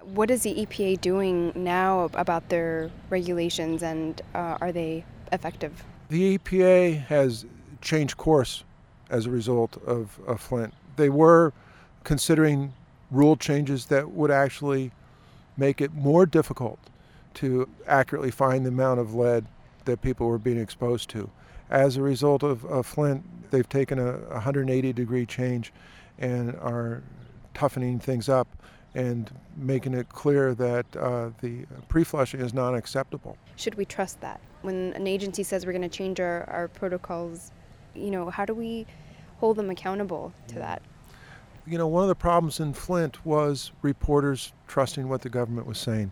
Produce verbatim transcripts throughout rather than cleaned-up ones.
What is the E P A doing now about their regulations, and uh, are they effective? The E P A has changed course as a result of, of Flint. They were considering rule changes that would actually make it more difficult to accurately find the amount of lead that people were being exposed to. As a result of, of Flint, they've taken a one hundred eighty degree change and are toughening things up and making it clear that uh, the pre-flushing is not acceptable. Should we trust that? When an agency says we're going to change our, our protocols, you know, how do we hold them accountable to that? You know, one of the problems in Flint was reporters trusting what the government was saying.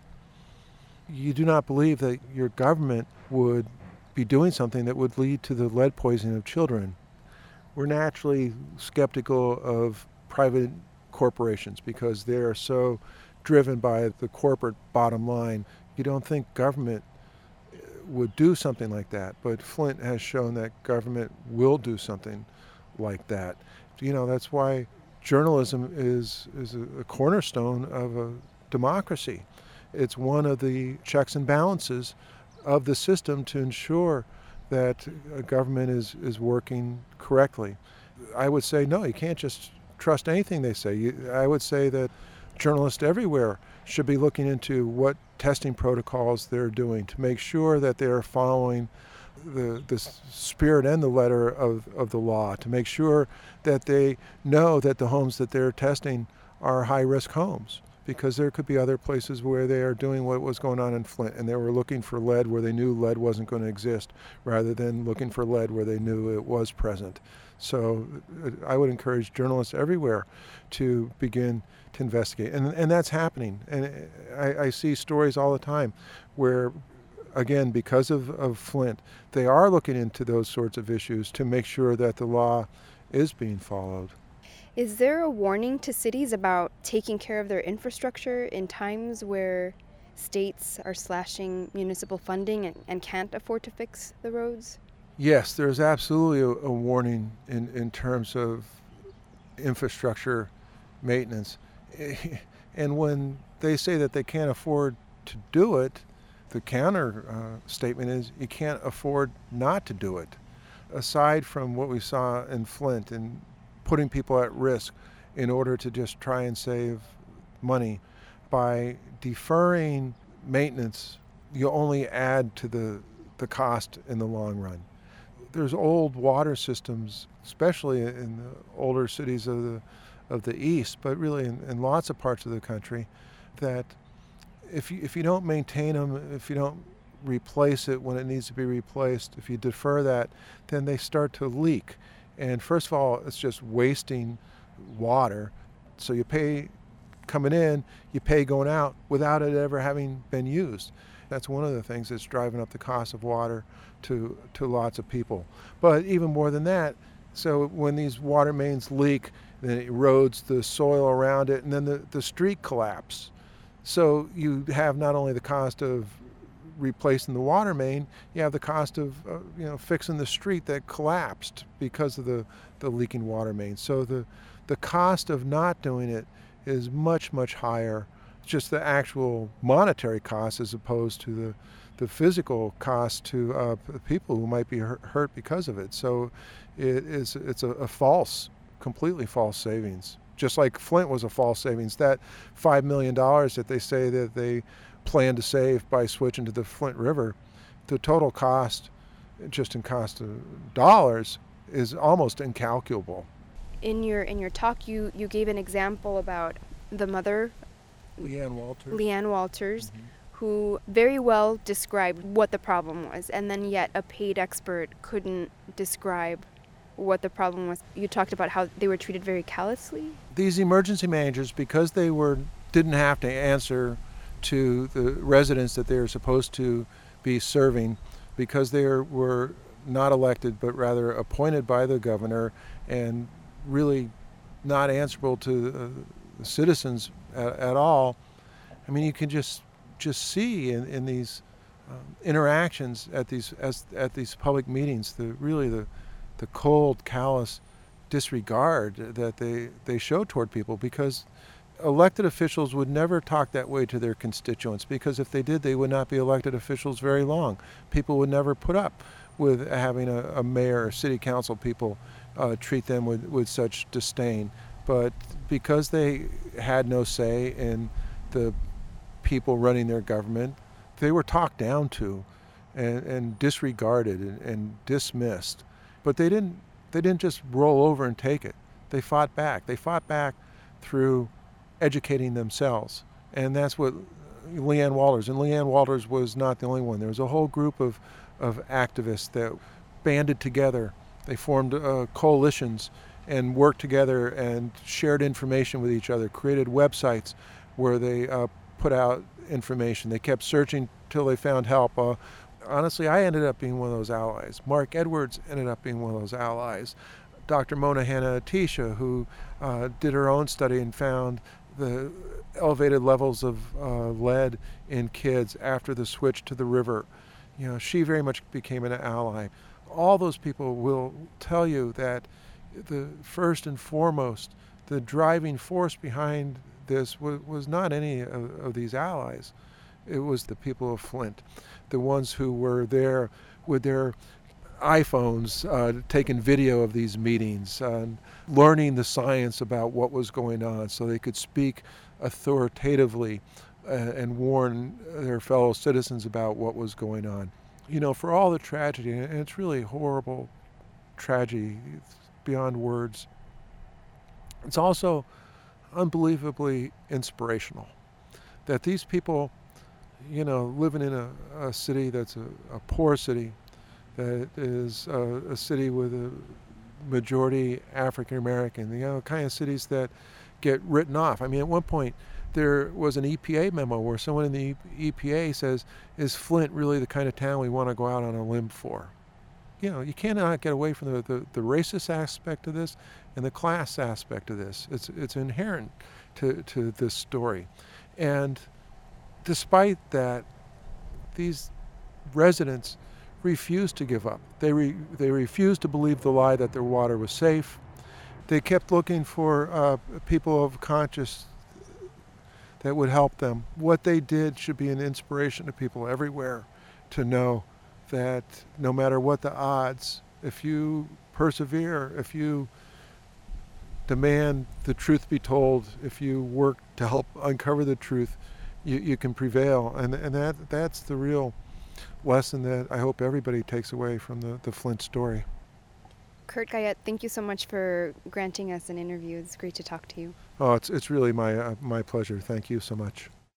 You do not believe that your government would be doing something that would lead to the lead poisoning of children. We're naturally skeptical of private corporations because they are so driven by the corporate bottom line. You don't think government would do something like that, but Flint has shown that government will do something like that. You know, that's why journalism is, is a, a cornerstone of a democracy. It's one of the checks and balances of the system to ensure that a government is, is working correctly. I would say, no, you can't just trust anything they say. You, I would say that journalists everywhere should be looking into what testing protocols they're doing to make sure that they're following the, the spirit and the letter of, of the law, to make sure that they know that the homes that they're testing are high-risk homes, because there could be other places where they are doing what was going on in Flint and they were looking for lead where they knew lead wasn't going to exist rather than looking for lead where they knew it was present. So I would encourage journalists everywhere to begin to investigate. And, and that's happening. And I, I see stories all the time where, again, because of, of Flint, they are looking into those sorts of issues to make sure that the law is being followed. Is there a warning to cities about taking care of their infrastructure in times where states are slashing municipal funding and, and can't afford to fix the roads? Yes, there's absolutely a, a warning in, in terms of infrastructure maintenance. And when they say that they can't afford to do it, the counter uh, statement is you can't afford not to do it. Aside from what we saw in Flint and putting people at risk in order to just try and save money, by deferring maintenance, you only add to the, the cost in the long run. There's old water systems, especially in the older cities of the of the East, but really in, in lots of parts of the country, that if you, if you don't maintain them, if you don't replace it when it needs to be replaced, if you defer that, then they start to leak. And first of all, it's just wasting water. So you pay coming in, you pay going out without it ever having been used. That's one of the things that's driving up the cost of water to, to lots of people. But even more than that, so when these water mains leak, then it erodes the soil around it, and then the, the street collapse. So you have not only the cost of replacing the water main, you have the cost of uh, you know fixing the street that collapsed because of the, the leaking water main. So the, the cost of not doing it is much, much higher. Just the actual monetary cost as opposed to the, the physical cost to uh, people who might be hurt because of it. So it is, it's a, a false, completely false savings. Just like Flint was a false savings. That five million dollars that they say that they plan to save by switching to the Flint River, the total cost, just in cost of dollars, is almost incalculable. In your in your talk, you, you gave an example about the mother, Leanne Walters. Leanne Walters, Mm-hmm. who very well described what the problem was, and then yet a paid expert couldn't describe what the problem was. You talked about how they were treated very callously. These emergency managers, because they were didn't have to answer to the residents that they were supposed to be serving, because they were not elected but rather appointed by the governor and really not answerable to uh, the citizens at, at all. I mean, you can just just see in, in these um, interactions at these as, at these public meetings the really the the cold, callous disregard that they they show toward people, because elected officials would never talk that way to their constituents, because if they did, they would not be elected officials very long. People would never put up with having a, a mayor or city council people uh, treat them with, with such disdain. But because they had no say in the people running their government, they were talked down to and, and disregarded and, and dismissed. But they didn't, they didn't just roll over and take it. They fought back. They fought back through educating themselves. And that's what Leanne Walters, and Leanne Walters was not the only one. There was a whole group of, of activists that banded together. They formed uh, coalitions and worked together and shared information with each other, created websites where they uh, put out information. They kept searching till they found help. Uh, honestly, I ended up being one of those allies. Mark Edwards ended up being one of those allies. Doctor Mona Hanna-Attisha, who uh, did her own study and found the elevated levels of uh, lead in kids after the switch to the river. You know, she very much became an ally. All those people will tell you that the first and foremost, the driving force behind this was, was not any of, of these allies. It was the people of Flint, the ones who were there with their iPhones, uh, taking video of these meetings, uh, learning the science about what was going on so they could speak authoritatively uh, and warn their fellow citizens about what was going on. You know, for all the tragedy, and it's really horrible tragedy, it's beyond words, it's also unbelievably inspirational that these people, you know, living in a, a city that's a, a poor city, that is a, a city with a majority African American, you know, kind of cities that get written off. I mean, at one point there was an E P A memo where someone in the E P A says, is Flint really the kind of town we want to go out on a limb for? You know, you cannot get away from the, the, the racist aspect of this and the class aspect of this. It's, it's inherent to, to this story. And despite that, these residents refused to give up. They, re, they refused to believe the lie that their water was safe. They kept looking for uh, people of conscience that would help them. What they did should be an inspiration to people everywhere to know that no matter what the odds, if you persevere, if you demand the truth be told, if you work to help uncover the truth, you, you can prevail. And, and that that's the real lesson that I hope everybody takes away from the, the Flint story. Kurt Guyette, thank you so much for granting us an interview. It's great to talk to you. Oh, it's it's really my uh, my pleasure. Thank you so much.